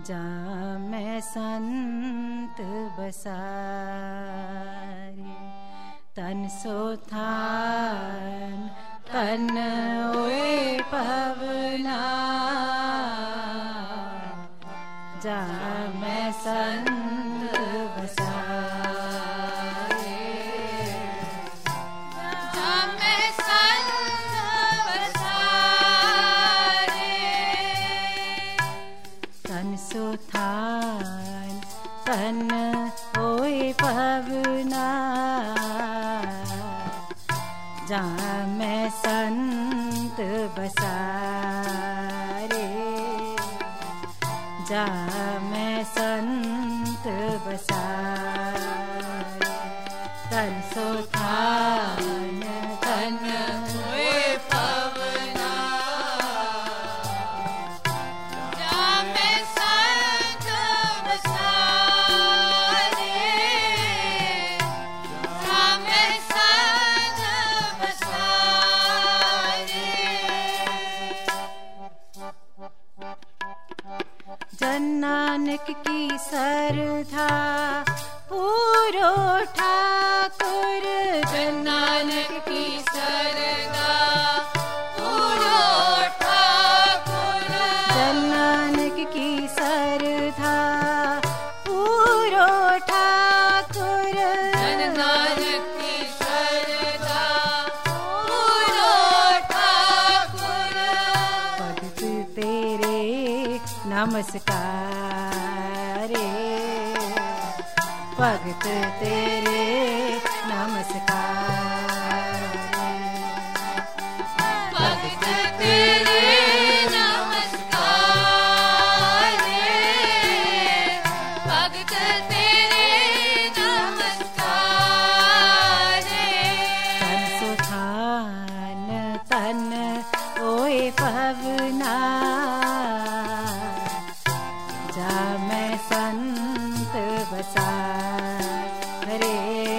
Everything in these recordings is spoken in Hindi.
जा मैं संत बसारे तन सो थान तन ओए पवना जा मैं संत बसारे जा मैं संत बसारे तन सो थान तन ओए पवना जा मैं संत बसारे जा मैं संत बसारे तन सो थान तन ओए पवना जा मैं संत बसारे जा मैं संत बसारे जन नानक की सरधा पूरो ठाकुर जन नानक की सरदा पूरो ठाकुर जन नानक की सरधा पूरो ठाकुर जन नानक की सरदा पूरो ठाकुर भगत तेरे नमस्कारे भगत तेरे नमस्कारे भगत तेरे नमस्कारे भगत तेरे नमस्कारे तन सुधान तन ओए पवना जा मैं संत बसारे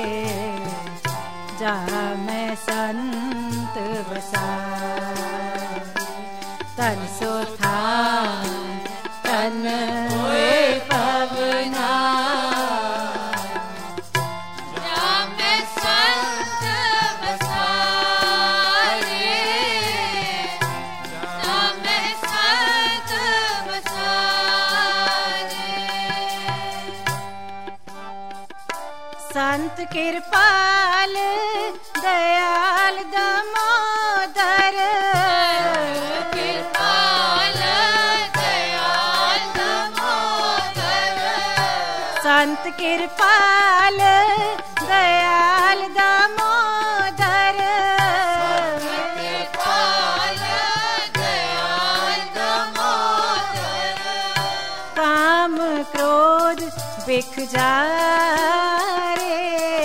जा मैं संत बसारे तन सुधान तन ओए पवना जा मैं संत बसारे जा मैं संत बसारे संत कृपाल दयाल दामोदर कृपाल दयाल दामोदर संत कृपाल दयाल दामोदर कृपाल दयाल दामोदर काम क्रोध बिख जारे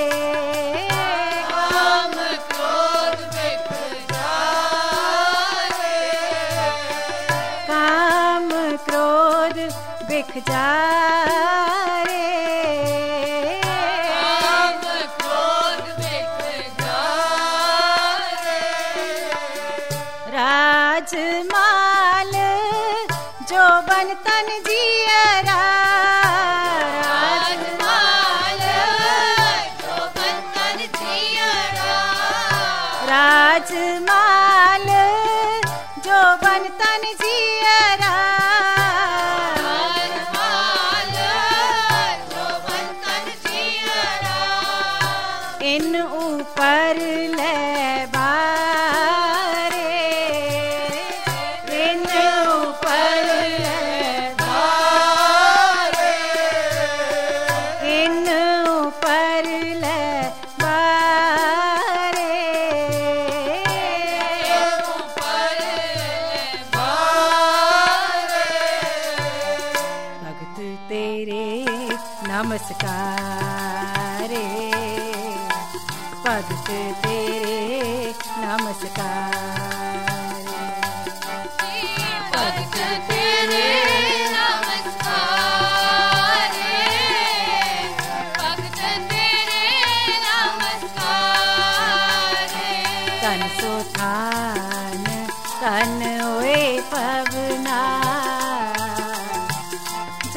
काम क्रोध बिख जारे काम क्रोध बिख जारे काम क्रोध बिख जारे राजमाल जो बन तन जियरा राजमाल जो बंधन जियरा राजमाल जो बन तन जियरा राजमाल जो बंधन जियरा इन ऊपर ले बारे इन ऊपर ले बारे इन ऊपर ले बारे ऊपर बारे भगत तेरे नमस्कारे भगत तेरे नमस्कारे भगत तेरे नमस्कारे भगत तेरे नमस्कारे तन सुधान तन ओए पवना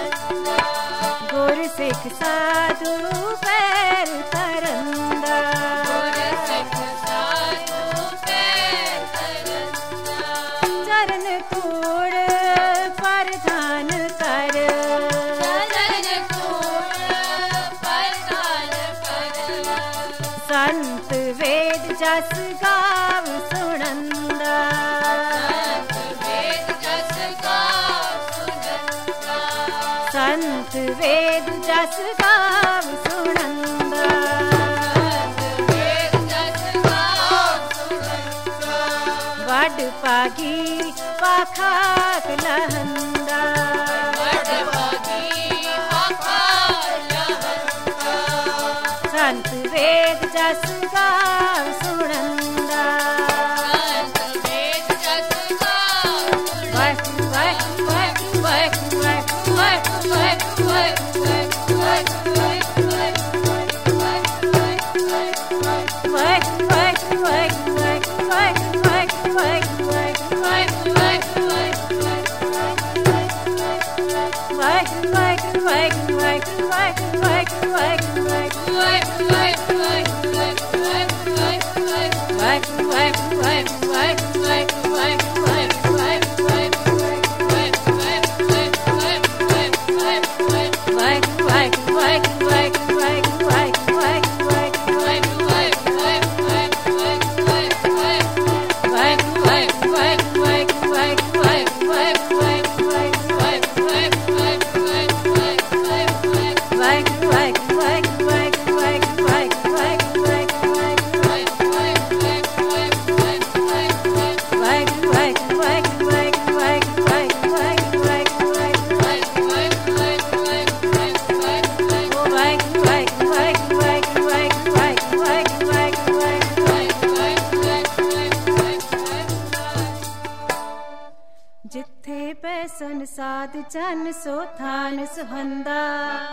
सिख साधु पैर तरंदा गुर सिख साधु पैर तरंदा चरण कूड़ प्रधान कर चरण कूड़ प्रधान कर संत वेद जस गाव सुनंदा संत वेद जस गाव सुनंदा संत वेद जस गाव सुनंदा संत वेद जस गाव सुनंदा वड पागी पाखाक लहंदा वड भागी पाखार लहंदा संत वेद जस गाव सुनंदा संत वेद जस गाव वाहिगुरू वाहिगुरू वाहिगुरू वाहिगुरू वाहिगुरू जिथे पैसन साध जन सो थान सुहंदा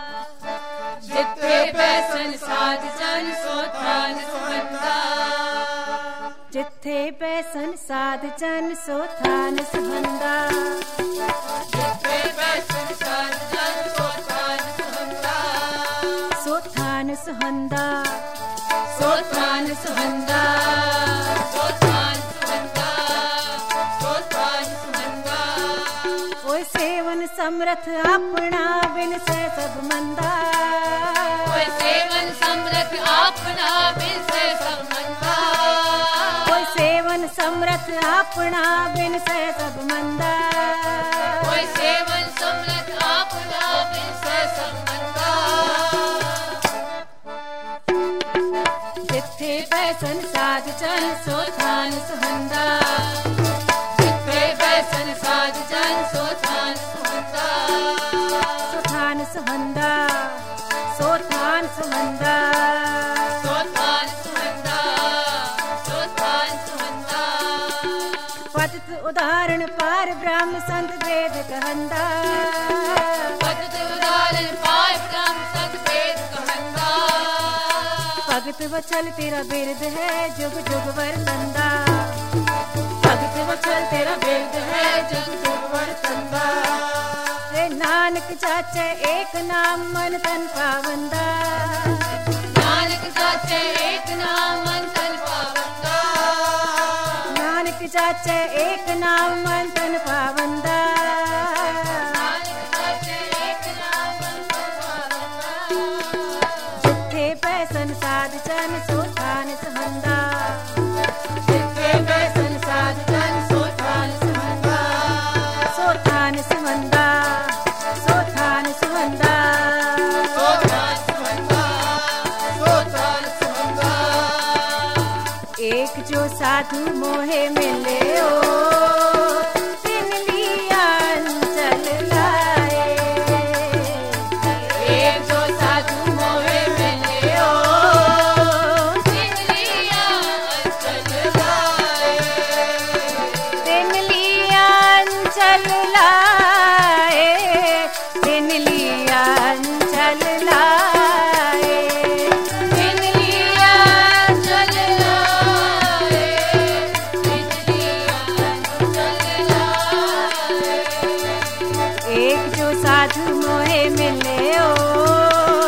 जिथे पैसन साध जन सो थान सुहंदा जिथे पैसन साध जन सो थान सुहंदा जिथे पैसन साध जन सो थान सुहंदा सो थान सुहंदा सो थान सुहंदा सो थान सुहंदा सो थान सुहंदा ओए सेवन समरथ अपना बिन से सब मंदा ओए सेवन समरथ अपना बिन से सब मंदा ओए सेवन समरथ अपना बिन से सब मंदा ओए सेवन समरथ अपना बिन से सब मंदा जिथे पैसन साध जन सो थान सुहंदा जिथे पैसन साध जन सो थान सुहंदा सो थान सुहंदा सो थान सुहंदा सो थान सुहंदा सो थान सुहंदा पतित उदाहरण पार ब्रह्म संत वेद कहंदा पतित उदाहरण पार ब्रह्म संत वेद कहंदा भगत वचल तेरा बिरद है जुग जुग वरतंदा भगत वचल तेरा बिरद है जुग जुग वरतंदा रे नानक चाचे एक नाम मन तन पावंदा नानक साचे एक नाम मन तन पावंदा नानक चाचे एक नाम मन तन पावंदा नानक साचे एक नाम मन तन पावंदा जिथे पैसन साध जन सो थान सुहंदा जिथे पैसन साध जन सो थान सुहंदा सो थान सुहंदा सो थान सुहंदा सो थान सुहंदा सो थान सुहंदा एक जो साधु मोहे मिले ओ तिन लिया अंचल लाए एक जो साधु मोहे मिले ओ तिन लिया अंचल लाए तिन लिया अंचल लाए तिन लिया अंचल लाए तिन लिया अंचल लाए तिन लिया अंचल लाए एक जो साधु मोहे मिले ओ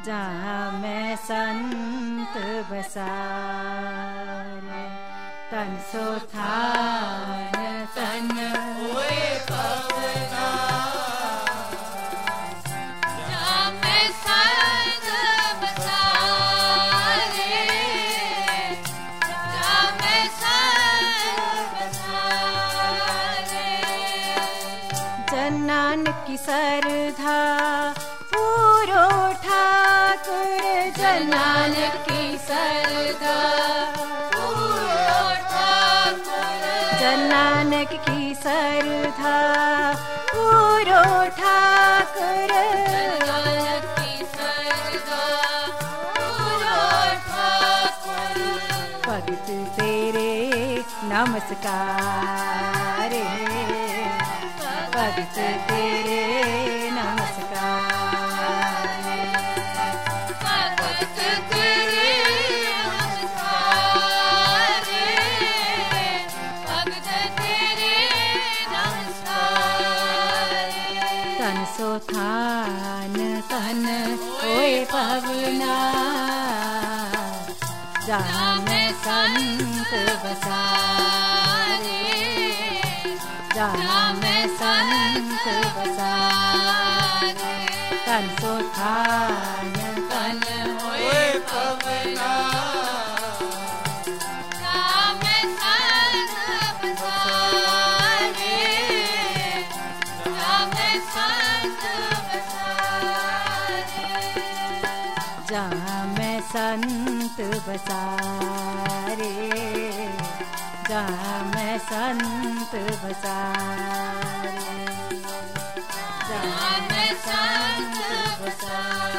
जहाँ मैं संत बसारे तन सो थान तन होए पवना जहाँ मैं संत बसारे जहाँ मैं संत बसारे जन नानक की सरधा पूरो ठाकुर जन नानक की सरधा पूरो ठाकुर जन नानक की सरधा पूरो ठाकुर नानक की सरदा पूरो ठाकुर भगत तेरे नमस्कार भगत तेरे नमस्कार भगत तेरे नमस्कार भगत तेरे नमस्कार तन सो थान तन होए पवना जहाँ मैं संत बसारे जहाँ मैं संत बसारे तन सो थान तन होए पवना जहाँ मैं संत बसारे जहाँ मैं संत बसारे जहाँ मैं संत बसारे जहाँ मैं संत बसारे जहाँ मैं संत बसारे